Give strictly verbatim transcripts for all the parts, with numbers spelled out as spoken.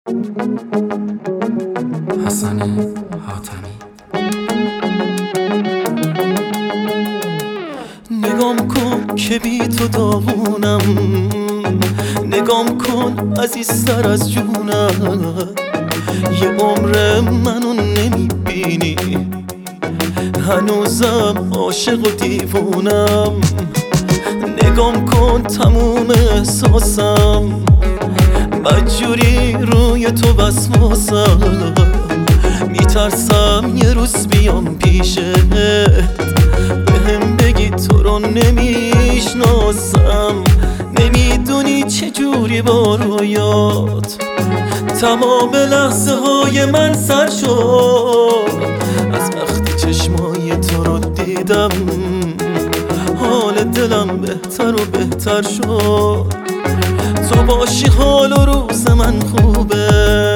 حسن حاتمی. نگام کن که بی تو داغونم، نگام کن عزیزتر از جونم. یه عمر منو نمیبینی، هنوزم عاشق و دیوونم. نگام کن تموم احساسم، بدجوری روی تو وسواسم. میترسم یه روز بیام پیشت، بهم بگی تو رو نمیشناسم. نمیدونی چجوری با رویات تمام لحظه های من سر شد. از وقتی چشمای تو رو دیدم حال دلم بهتر و بهتر شد. تو باشی حال و روز من خوبه،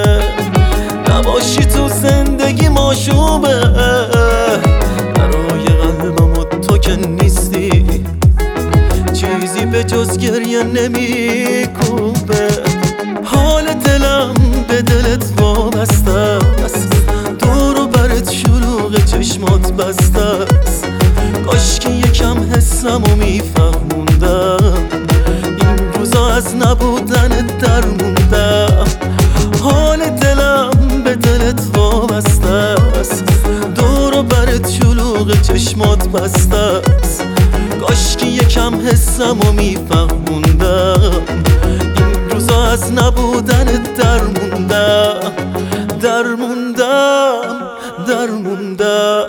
نباشی تو زندگی ماشوبه. برای قلبم و تو که نیستی، چیزی به جز گریه نمی کوبه. حال دلم به دلت وابسته است، دور و برت شلوغ چشمات بسته است. کاش که یکم حسمو میفهموندم، این روزا از نبودن درموندم. حال دلم به دلت وابسته است، دور و برت شلوغ چشمات بسته است. کاش که یکم حسمو میفهموندم، این روزا از نبودن درموندم درموندم درموندم.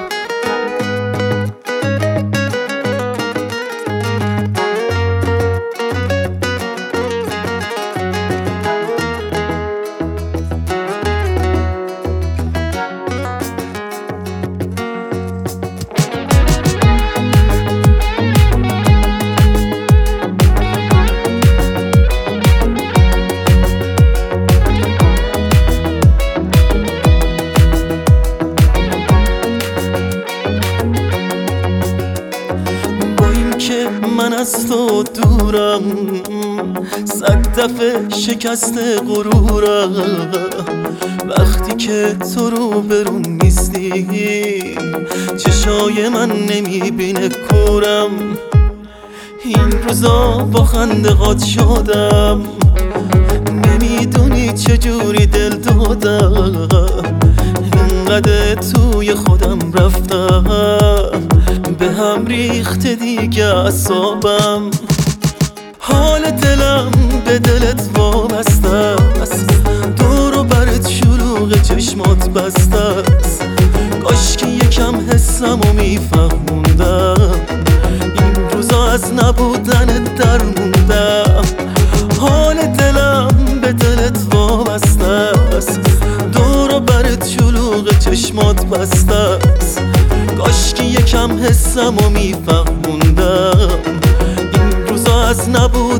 من از تو دورم، صد دفعه شکست غرورم. وقتی که تو رو برون نیستی، چشای من نمیبینه کورم. این روزا با خنده قاط شدم، نمیدونی چجوری دل دادم. اینقدر توی خودم رفتم، به هم ریخت دیگه اعصابم. حال دلم به دلت وابسته است، دور و برت شلوغ چشمات بسته است. کاش که یکم حسمو میفهموندم، این روزا از نبودن درموندم. حال دلم به دلت وابسته است، دور و برت شلوغ چشمات بسته است. کاش که یکم حسمو میفهموندم، این روزا از نبود